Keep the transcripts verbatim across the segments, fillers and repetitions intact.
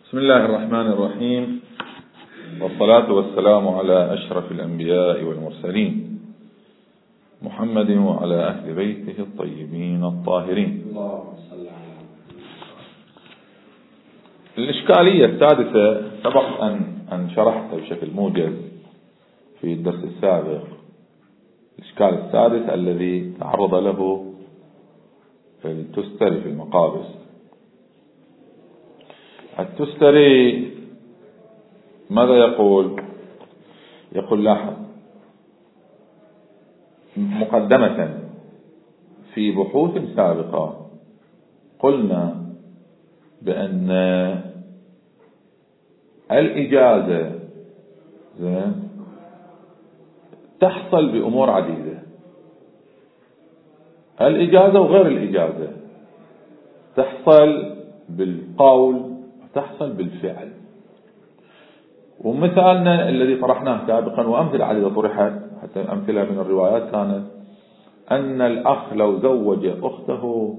بسم الله الرحمن الرحيم، والصلاة والسلام على أشرف الأنبياء والمرسلين محمد وعلى أهل بيته الطيبين الطاهرين. الإشكالية السادسة سبق أن أن شرحتها بشكل موجز في الدرس السابق. الإشكال السادس الذي تعرض له التستري في المقابس. التستري ماذا يقول؟ يقول لاحظ مقدمة: في بحوث سابقة قلنا بأن الإجازة تحصل بأمور عديدة. الإجازة وغير الإجازة تحصل بالقول وتحصل بالفعل. ومثالنا الذي طرحناه سابقا وأمثلة عديدة طرحت، حتى أمثلة من الروايات كانت أن الأخ لو زوج أخته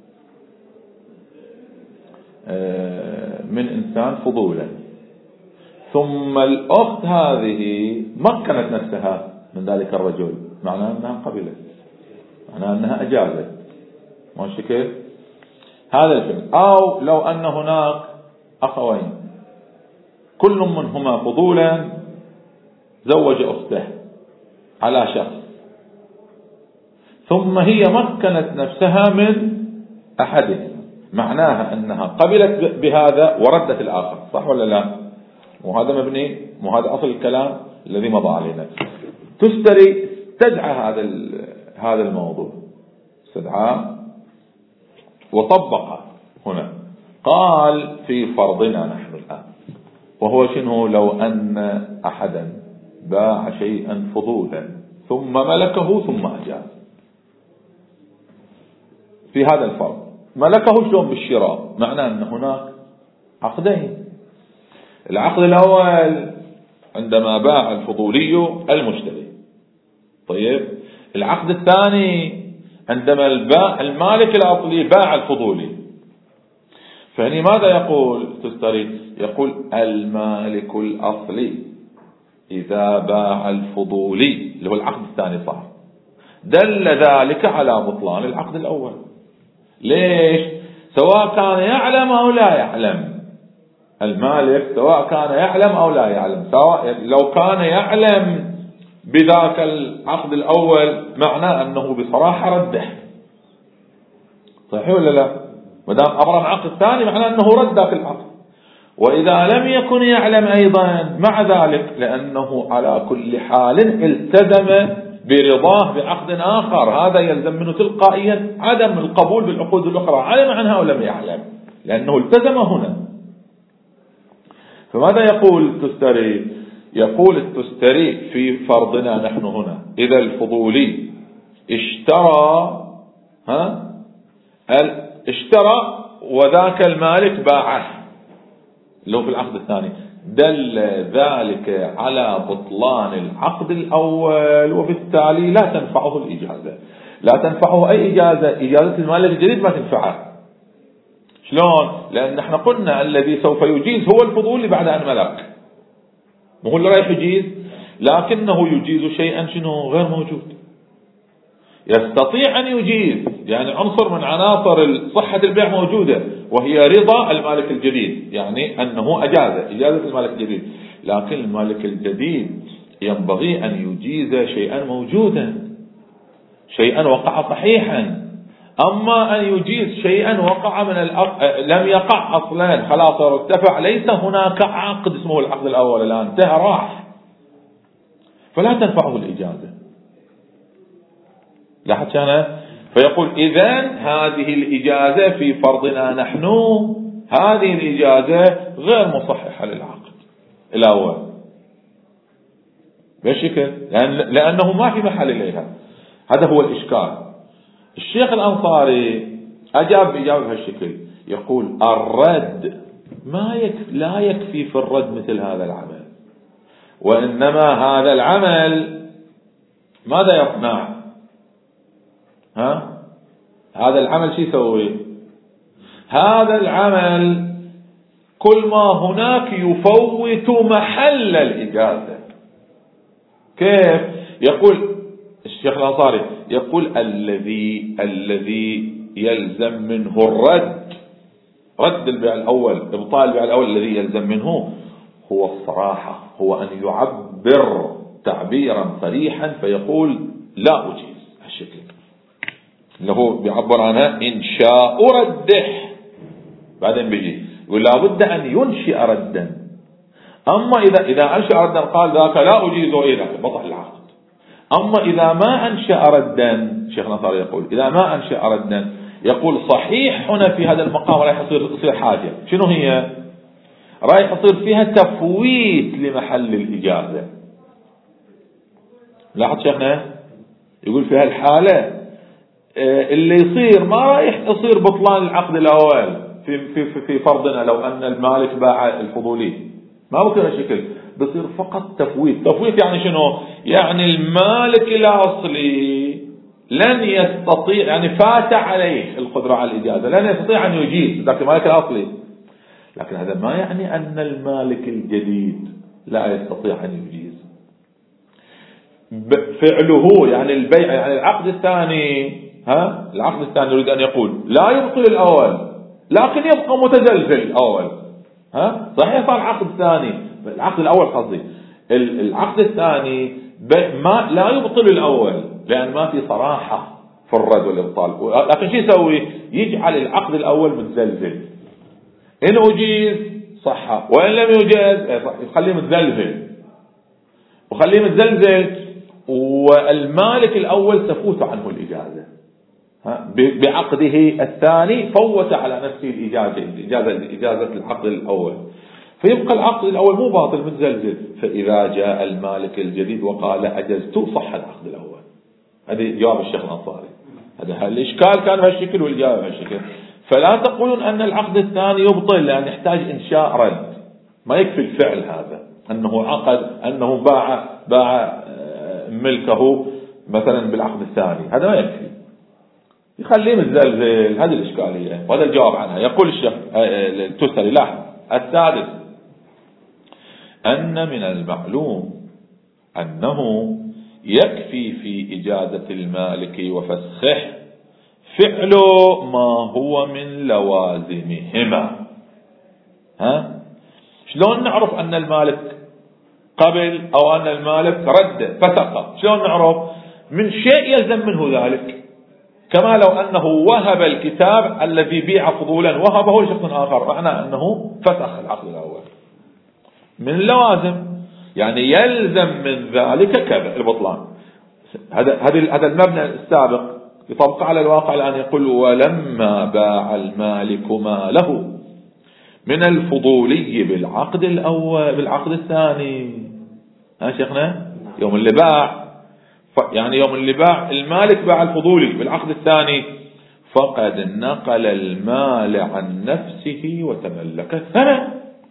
من إنسان فضولا، ثم الأخت هذه مكنت نفسها من ذلك الرجل، معناه أنها قبلت، معناه أنها أجازت. ماشي كيف؟ هذا الفعل. أو لو أن هناك أخوين كل منهما فضولا زوج أخته على شخص، ثم هي مكنت نفسها من أحدهم، معناها أنها قبلت بهذا وردت الآخر، صح ولا لا؟ وهذا مبني، وهذا أصل الكلام الذي مضى علينا. تستري استدعى هذا هذا الموضوع، استدعى وطبق هنا. قال في فرضنا نحن الآن، وهو شنو؟ لو أن أحدا باع شيئا فضولا ثم ملكه ثم أجاز. في هذا الفرض ملكه شلون؟ بالشراء، معناه أن هناك عقدين. العقد الأول عندما باع الفضولي المشتري، طيب. العقد الثاني عندما الباع المالك الأصلي باع الفضولي. فهني ماذا يقول تستري؟ يقول المالك الأصلي إذا باع الفضولي اللي هو العقد الثاني صح، دل ذلك على بطلان العقد الأول. ليش؟ سواء كان يعلم أو لا يعلم المالك، سواء كان يعلم أو لا يعلم، سواء لو كان يعلم بذاك العقد الأول معناه أنه بصراحة رده، صحيح ولا لا؟ مدام أبرم عقد الثاني معناه أنه رد ذاك العقد. وإذا لم يكن يعلم أيضا مع ذلك، لأنه على كل حال التزم برضاه بعقد آخر، هذا يلزم منه تلقائيا عدم القبول بالعقود الأخرى، علم عنها أو لم يعلم، لأنه التزم هنا. فماذا يقول التستري؟ يقول التستري في فرضنا نحن هنا إذا الفضولي اشترى ها اشترى وذاك المالك باعه اللي هو في العقد الثاني، دل ذلك على بطلان العقد الأول، وبالتالي لا تنفعه الإجازة. لا تنفعه أي إجازة؟ إجازة المالك الجديد ما تنفعه. شلون؟ لأن احنا قلنا الذي سوف يجيز هو الفضولي بعد أن ملك، مو اللي رايح يجيز، لكنه يجيز شيئا شنو غير موجود. يستطيع أن يجيز، يعني عنصر من عناصر صحة البيع موجودة، وهي رضا المالك الجديد، يعني أنه أجاز إجازة المالك الجديد. لكن المالك الجديد ينبغي أن يجيز شيئا موجودا، شيئا وقع صحيحا. أما أن يجيز شيئا وقع من الأق... لم يقع أصلا، خلاص ارتفع، ليس هناك عقد اسمه العقد الأول الآن انتهى راح، فلا تنفعه الإجازة. لاحظت كان؟ فيقول إذن هذه الإجازة في فرضنا نحن، هذه الإجازة غير مصححة للعقد الأول بشكل، لأن لأنه ما في محل إليها. هذا هو الإشكال. الشيخ الأنصاري أجاب بإجابة هالشكل، يقول الرد ما يكفي، لا يكفي في الرد مثل هذا العمل، وإنما هذا العمل ماذا يصنع؟ ها؟ هذا العمل شو يسوي؟ هذا العمل كل ما هناك يفوت محل الإجازة. كيف؟ يقول الشيخ الأنصاري يقول الذي الذي يلزم منه الرد، رد البيع الأول، إبطال البيع الأول، الذي يلزم منه هو الصراحة، هو أن يعبر تعبيرا صريحا فيقول لا أجيز هالشكل، اللي هو بيعبر عنها إنشاء رده. بعدين بيجي يقول لابد أن ينشئ ردا. أما إذا إذا أنشأ ردا قال ذاك لا أجيز إذا بطل العقد. أما إذا ما أنشأ ردا، شيخ نصار يقول إذا ما أنشأ ردا، يقول صحيح هنا في هذا المقام رايح يصير يصير حاجة، شنو هي؟ رايح يصير فيها تفويت لمحل الإجازة. لاحظ شيخنا يقول في هالحالة اللي يصير ما رايح يصير بطلان العقد الأول في في في فرضنا لو أن المالك باع الفضولي، ما ممكن هالشكل، بصير فقط تفويت. تفويت يعني شنو؟ يعني المالك الأصلي لن يستطيع، يعني فات عليه القدرة على الإجازة، لن يستطيع أن يجيز ذاك المالك الأصلي. لكن هذا ما يعني أن المالك الجديد لا يستطيع أن يجيز. فعله يعني البيع، يعني العقد الثاني، ها العقد الثاني يريد أن يقول لا يبطل الأول لكن يبقى متزلزل الأول. ها صحيح صار عقد ثاني، العقد الأول قصدي، العقد الثاني ما لا يبطل الأول لأن ما في صراحة في الرد والإبطال، لكن شو يسوي؟ يجعل العقد الأول متزلزل، إن أجيز صح وإن لم يجيز يخليه متزلزل، وخليه متزلزل والمالك الأول تفوت عنه الإجازة. بعقده الثاني فوت على نفسه الإجازة الإجازة الإجازة العقد الأول، فيبقى العقد الأول مو باطل متزلزل. فإذا جاء المالك الجديد وقال أجزت صح العقد الأول. هذا جواب الشيخ الأنصاري. هذا الإشكال كان بهالشكل والجواب بهالشكل. فلا تقولون أن العقد الثاني يبطل لأن يحتاج إنشاء رد، ما يكفي الفعل هذا أنه عقد أنه باع باع ملكه مثلا بالعقد الثاني، هذا ما يكفي، يخليه متزلزل. هذه الإشكالية وهذا الجواب عنها. يقول الشيخ التستري لاحظ السادس أن من المعلوم أنه يكفي في إجازة المالك وفسخه فعل ما هو من لوازمهما. ها شلون نعرف أن المالك قبل أو أن المالك رد فسخ؟ شلون نعرف؟ من شيء يلزم منه ذلك، كما لو أنه وهب الكتاب الذي بيع فضولا وهبه لشخص آخر، معنى أنه فسخ العقد الأول. من اللوازم يعني يلزم من ذلك كذا البطلان. هذا هذا المبنى السابق يطبق على الواقع الآن. يقول ولما باع المالك ماله من الفضولي بالعقد الأول بالعقد الثاني، ها شيخنا يوم اللي باع، يعني يوم اللي باع المالك باع الفضولي بالعقد الثاني فقد نقل المال عن نفسه وتملك الثمن.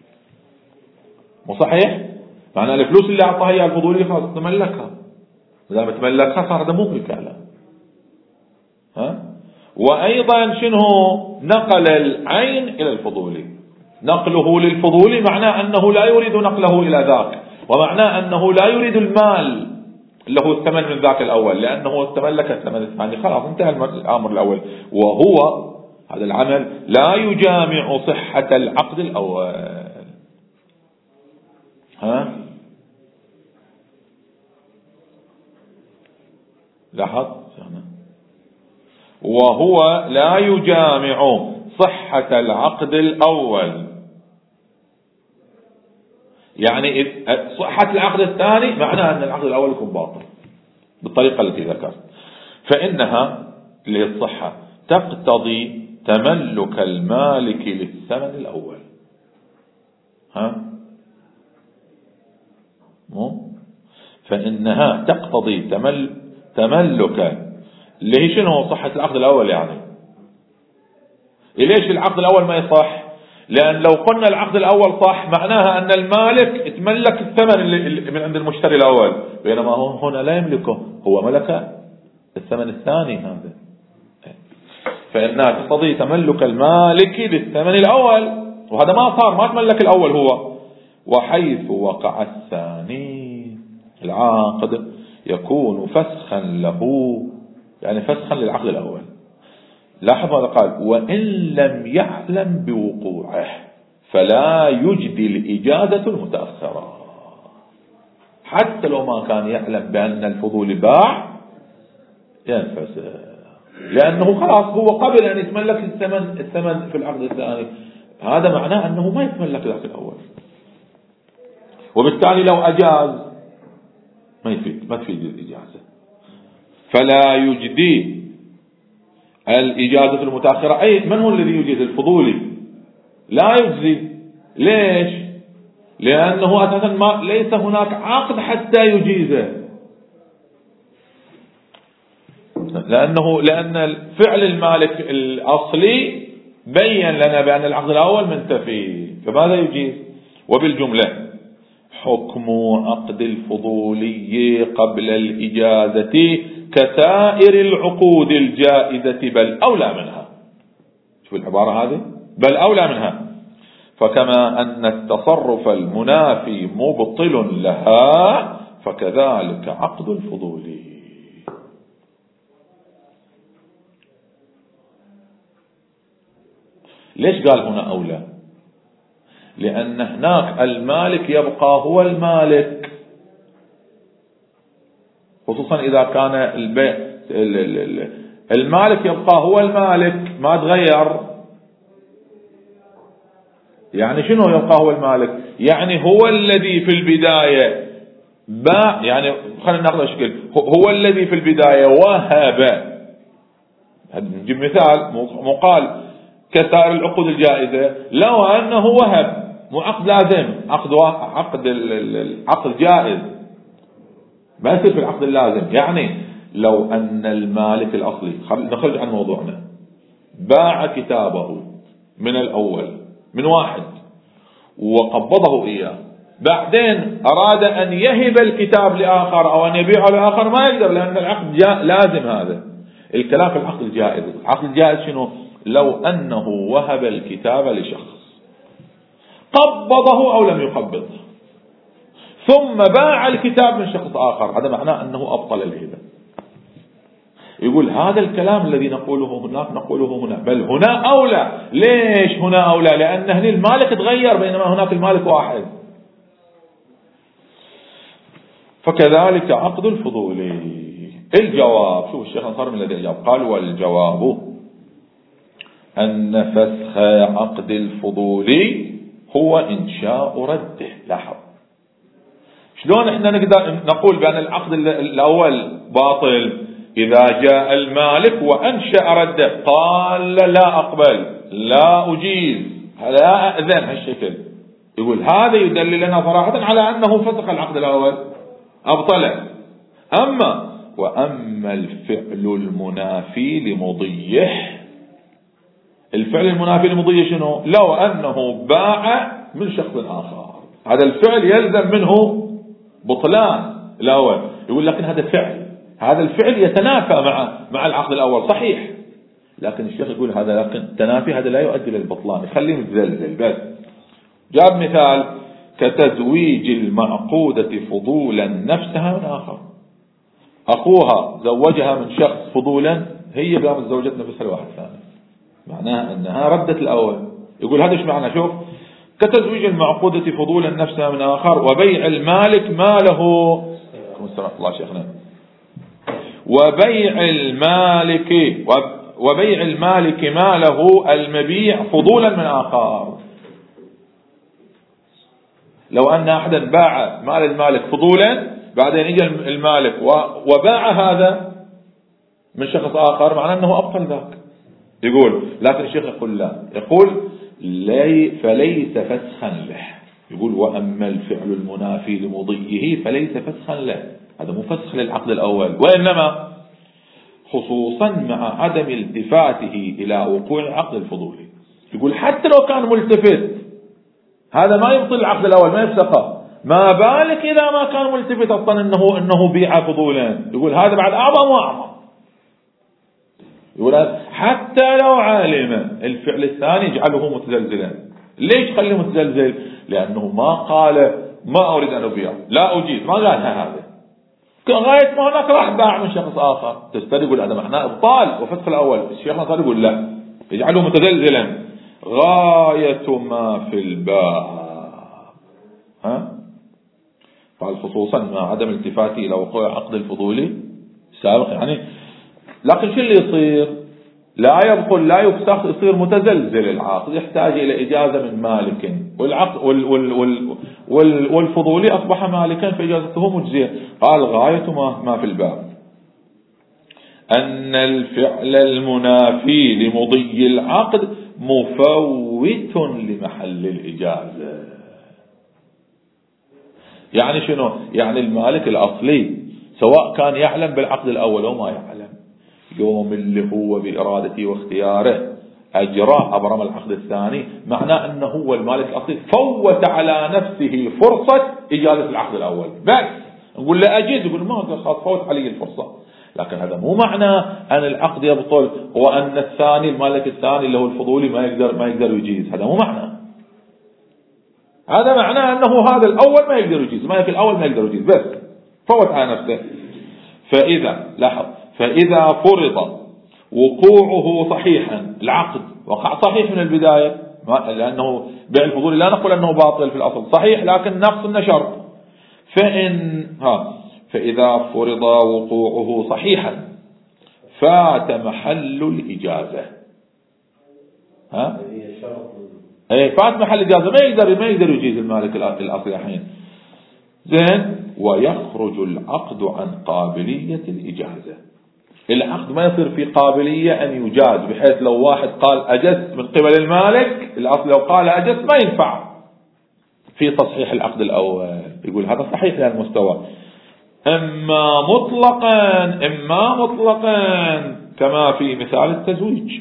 مو صحيح؟ معنى الفلوس اللي أعطاها إياها الفضولي خلاص تملكها، إذا ما تملكها صار هذا مو ملك له. ها وأيضا شنو؟ نقل العين إلى الفضولي. نقله للفضولي معناه أنه لا يريد نقله إلى ذاك، ومعناه أنه لا يريد المال اللي هو الثمن من ذاك الأول لأنه تملك الثمن الثاني، خلاص انتهى الأمر الأول. وهو هذا العمل لا يجامع صحة العقد الأول. ها لاحظ وهو لا يجامع صحة العقد الأول، يعني صحة العقد الثاني معناها أن العقد الأول يكون باطل بالطريقة التي ذكرت. فإنها للصحة تقتضي تملك المالك للثمن الأول. ها مو فإنها تقتضي تمل تملك اللي هي شنو صحة العقد الأول. يعني ليش العقد الأول ما يصح؟ لأن لو قلنا العقد الأول صح معناها أن المالك يتملك الثمن اللي من عند المشتري الأول، بينما هو هنا لا يملكه، هو ملك الثمن الثاني هذا. فإنها تقتضي تملك المالك للثمن الأول وهذا ما صار، ما تملك الأول هو. وحيث وقع الثاني العقد يكون فسخا له، يعني فسخا للعقد الأول. لاحظ ماذا قال: وإن لم يعلم بوقوعه فلا يجدي الإجازة المتأخرة. حتى لو ما كان يعلم بأن الفضول باع ينفسخ، لأنه خلاص هو قبل أن يتملك الثمن الثمن في العقد الثاني، هذا معناه أنه ما يتملك العقد الأول، وبالتالي لو أجاز ما يفيد ما تفيد الإجازة. فلا يجدي الإجازة المتأخرة. أي من هو الذي يجيز؟ الفضولي لا يجزي. ليش؟ لأنه أساسا ما ليس هناك عقد حتى يجيزه، لأنه لأن فعل المالك الأصلي بين لنا بأن العقد الأول منتفي، فماذا يجيز؟ وبالجملة حكم عقد الفضولي قبل الإجازة كسائر العقود الجائزة بل أولى منها. شوف العبارة هذه، بل أولى منها. فكما أن التصرف المنافي مبطل لها فكذلك عقد الفضولي. ليش قال هنا أولى؟ لأن هناك المالك يبقى هو المالك، خصوصا إذا كان البيع المالك يبقى هو المالك ما تغير. يعني شنو يبقى هو المالك؟ يعني هو الذي في البداية باع، يعني خلينا ناخذ شكل، هو الذي في البداية وهب. نجيب مثال مقال كسائر العقود الجائزة، لو أنه وهب، مو عقد لازم، عقد عقد العقد جائز ما يصير في العقد اللازم. يعني لو أن المالك الأصلي، نخرج عن موضوعنا، باع كتابه من الأول من واحد وقبضه إياه، بعدين أراد أن يهب الكتاب لآخر أو أن يبيعه لآخر، ما يقدر لأن العقد لازم. هذا الكلام في العقد الجائز. العقد الجائز شنو؟ لو أنه وهب الكتاب لشخص، قبضه أو لم يقبضه، ثم باع الكتاب من شخص آخر، هذا معناه أنه أبطل الهبة. يقول هذا الكلام الذي نقوله هناك نقوله هنا، بل هنا أولى. ليش هنا أولى؟ لأن هنا المالك تغير بينما هناك المالك واحد. فكذلك عقد الفضولي. الجواب، شوف الشيخ نصر من الذي أجاب قال: والجواب أن فسخ عقد الفضولي هو إنشاء رده. لاحظ شلون احنا نقدر نقول بأن العقد الأول باطل؟ إذا جاء المالك وأنشأ رده، قال لا أقبل، لا أجيز، لا أذن، هالشكل، يقول هذا يدلل لنا صراحة على أنه فسخ العقد الأول، أبطله. أما وأما الفعل المنافي لمضيه، الفعل المنافي لمضيه شنو؟ لو أنه باع من شخص آخر، هذا الفعل يلزم منه بطلان الأول. يقول لكن هذا فعل، هذا الفعل يتنافى مع مع العقد الأول، صحيح، لكن الشيخ يقول هذا لكن التنافي هذا لا يؤدي للبطلان، يخليه متزلزل بس. جاب مثال: كتزويج المعقودة فضولا نفسها من آخر. أخوها زوجها من شخص فضولا، هي قامت زوجت نفسها لواحد ثاني، معناها أنها ردت الأول. يقول هذا ايش معنى؟ شوف: كتزويج المعقودة فضولا نفسها من آخر، وبيع المالك ماله، الله شيخنا، وبيع المالك وبيع المالك ماله المبيع فضولا من آخر. لو أن أحدا باع مال المالك فضولا، بعدين يجي المالك وباع هذا من شخص آخر، معناه أنه أبطل ذاك. يقول لكن الشيخ يقول لا، يقول لي فليس فسخا له. يقول وأما الفعل المنافي لمضيه فليس فسخا له، هذا مو فسخ للعقد الأول، وإنما خصوصا مع عدم التفاته إلى وقوع العقد الفضولي. يقول حتى لو كان ملتفت هذا ما يبطل العقد الأول، ما يفسقه، ما بالك إذا ما كان ملتفت أصلا أنه أنه بيع فضولا. يقول هذا بعد أعظم وأعظم. يقول حتى لو عالم الفعل الثاني يجعله متزلزلا، ليش خليه متزلزل؟ لأنه ما قال ما أريد أن أبيع، لا أجيز، ما قالها هذا، غاية ما هناك راح باع من شخص آخر، تستدل يقول هذا معناه إبطال وفتح الأول. الشيخ الأنصاري يقول لا، يجعله متزلزلا غاية ما في الباب. ها؟ قال خصوصا مع عدم التفاته إلى وقوع عقد الفضولي سابق يعني. لكن شو اللي يصير؟ لا يبطل لا يفسخ، يصير متزلزل العقد، يحتاج إلى إجازة من مالك، والعقد وال وال وال وال والفضولي أصبح مالكا فإجازته مجزية. قال غاية ما, ما في الباب أن الفعل المنافي لمضي العقد مفوت لمحل الإجازة. يعني شنو؟ يعني المالك الأصلي سواء كان يعلم بالعقد الأول أو ما يعلم، يوم اللي هو بإرادته واختياره أجراء أبرم العقد الثاني، معناه أنه هو المالك الأصلي فوت على نفسه فرصة إجازة العقد الأول. بس نقول له أجيز، يقول ما خلاص فوت علي الفرصة. لكن هذا مو معناه أن العقد يبطل وأن الثاني المالك الثاني اللي هو الفضولي ما يقدر ما يقدر يجيز. هذا مو معناه. هذا معناه أنه هذا الأول ما يقدر يجيز، المالك الأول ما يقدر يجيز، بس فوت على نفسه. فإذا لاحظ، فإذا فرض وقوعه صحيحا، العقد وقع صحيح من البداية، لأنه بيع الفضولي لا نقول أنه باطل في الأصل، صحيح لكن نقص إنه شرط. فإن ها فإذا فرض وقوعه صحيحا فات محل الإجازة. ها ايه فات محل الإجازة، ما يقدر ما يقدر يجيز المالك الأصلي الحين. زين. ويخرج العقد عن قابلية الإجازة. العقد ما يصير في قابلية أن يجاز، بحيث لو واحد قال أجزت من قبل المالك الأصل، لو قال أجزت ما ينفع في تصحيح العقد الأول. يقول هذا صحيح للمستوى، إما مطلقا إما مطلقا كما في مثال التزويج.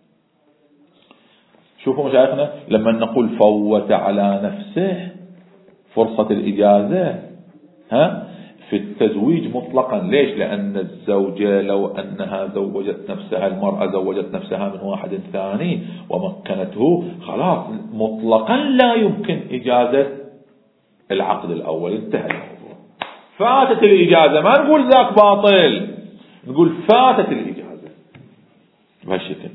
شوفوا مشايخنا لما نقول فوت على نفسه فرصة الإجازة، ها في التزويج مطلقا. ليش؟ لأن الزوجة لو أنها زوجت نفسها، المرأة زوجت نفسها من واحد ثاني ومكنته، خلاص مطلقا لا يمكن إجازة العقد الأول، انتهى الموضوع، فاتت الإجازة. ما نقول ذاك باطل، نقول فاتت الإجازة بهالشكل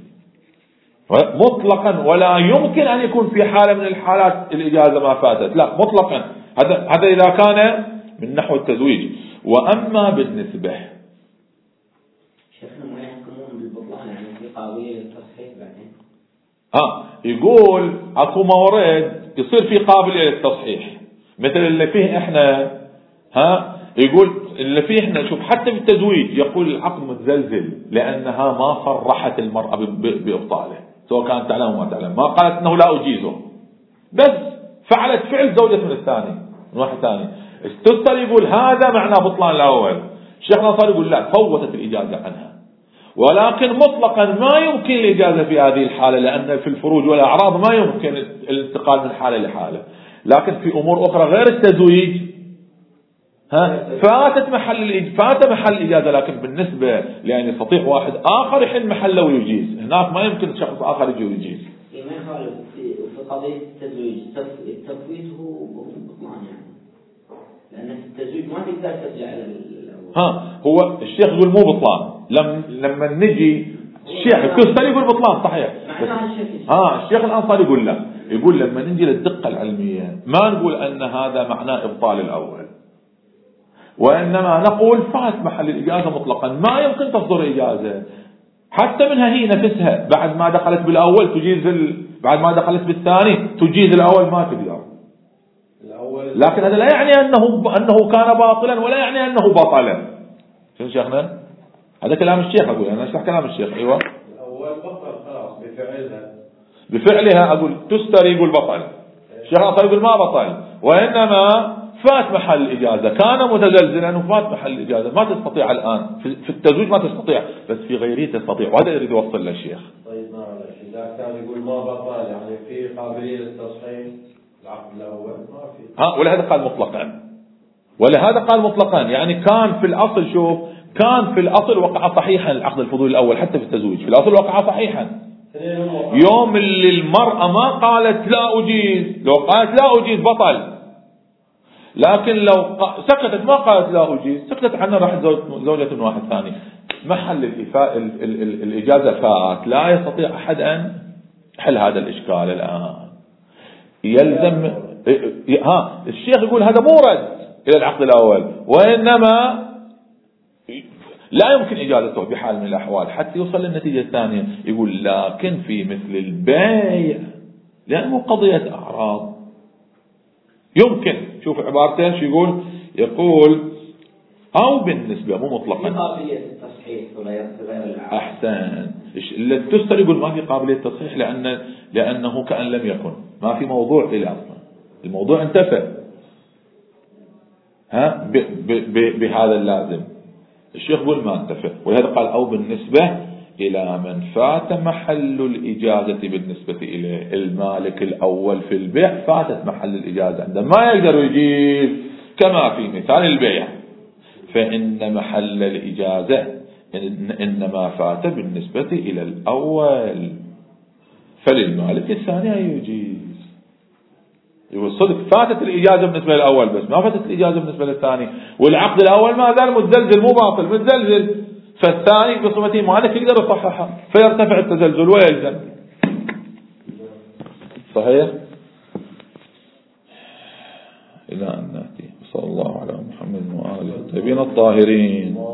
مطلقا، ولا يمكن أن يكون في حالة من الحالات الإجازة ما فاتت، لا مطلقا. هذا هذا إذا كان من نحو التزويج. وأما بالنسبة شيخنا ما يحكمون بالبطلان يعني في قابلية للتصحيح بعدين؟ ها يقول أكو مورد يصير في قابلية للتصحيح، مثل اللي فيه إحنا. ها يقول اللي فيه إحنا، شوف حتى في التزويج يقول العقد متزلزل لأنها ما صرحت المرأة بإبطاله، سواء كانت تعلم أو ما تعلم، ما قالت أنه لا أجيزه، بس فعلت فعل زوجة من الثاني من واحد ثاني. استفسر يقول هذا معنى بطلان الأول. الشيخ الأنصاري يقول لا، فوتت الإجازة عنها، ولكن مطلقا ما يمكن الإجازة في هذه الحالة، لأن في الفروج والأعراض ما يمكن الانتقال من حالة لحالة. لكن في أمور أخرى غير التزويج ها فاتت محل فات محل الإجازة. لكن بالنسبة لأن يستطيع واحد آخر يحل محله ويجيز، هناك ما يمكن شخص آخر يجي ويجيز. ما يخالف في قضية التزويج التفويت هو بطلان يعني، لأن في التزويج ما تقدر ترجع للأول. ها هو الشيخ يقول مو بطلان، لما لما نجي الشيخ الكستري يقول بطلان صحيح، ها الشيخ الأنصاري يقول لا، يقول لما نجي للدقة العلمية ما نقول أن هذا معناه إبطال الأول، وإنما نقول فات محل الإجازة مطلقا، ما يمكن تصدر إجازة حتى منها هي نفسها بعد ما دخلت بالأول تجيز ال... بعد ما دخلت بالثاني تجيز الأول، ما تقدر الأول. لكن هذا لا يعني أنه أنه كان باطلا، ولا يعني أنه بطلا. شو شيخنا؟ هذا كلام الشيخ، أقول أنا أشرح كلام الشيخ. أيوة الأول بطل خلاص بفعلها بفعلها. أقول تستري يقول بطل، الشيخ أصلا يقول ما بطل، وإنما فات محل الإجازة، كان متزلزلا وفات محل الإجازة. ما تستطيع الآن في التزويج، ما تستطيع، بس في غيره تستطيع، وهذا يريد يوصل للشيخ. طيب ما عليك، إذا كان يقول ما بطل يعني في قابلية للتصحيح العقد الأول ما في. ها ولهذا قال مطلقا، ولهذا قال مطلقا يعني كان في الأصل، شوف كان في الأصل وقع صحيحا العقد الفضولي الأول، حتى في التزويج في الأصل وقع صحيحا، يوم اللي المرأة ما قالت لا أجيز، لو قالت لا أجيز بطل، لكن لو سكتت ما قالت لا أجيز، سكتت عنها راح زوجة من واحد ثاني، محل الإفاء الإجازة فات، لا يستطيع أحد أن يحل هذا الإشكال الآن. يلزم ها الشيخ يقول هذا مو رد إلى العقد الأول، وإنما لا يمكن إجازته بحال من الأحوال حتى يوصل للنتيجة الثانية. يقول لكن في مثل البيع لأنه قضية أعراض يمكن، شوف عبارتين شو يقول، يقول أو بالنسبة مو مطلقا قابلية التصحيح وغير العقد. أحسن. اللي تستر يقول ما في قابلية تصحيح لأن لأنه كأن لم يكن، ما في موضوع إلى أصلا، الموضوع انتفى ها ب ب ب بهذا اللازم. الشيخ يقول ما انتفى، ولهذا قال أو بالنسبة إلى من فات محل الإجازة بالنسبة إلى المالك الأول في البيع، فاتت محل الإجازة عندما ما يقدر يجيب كما في مثال البيع، فإن محل الإجازة إنما فات بالنسبة إلى الأول، فللمالك الثاني أن يجيز. يقول صدق فاتت الإجازة بالنسبة للأول بس ما فاتت الإجازة بالنسبة للثاني، والعقد الأول ما زال متزلزل مو باطل متزلزل، فالثاني بصمته مالك يقدر يصححها فيرتفع التزلزل ويلزم. صحيح؟ إلى أن نأتي. صلى الله على محمد وآله الطيبين الطاهرين.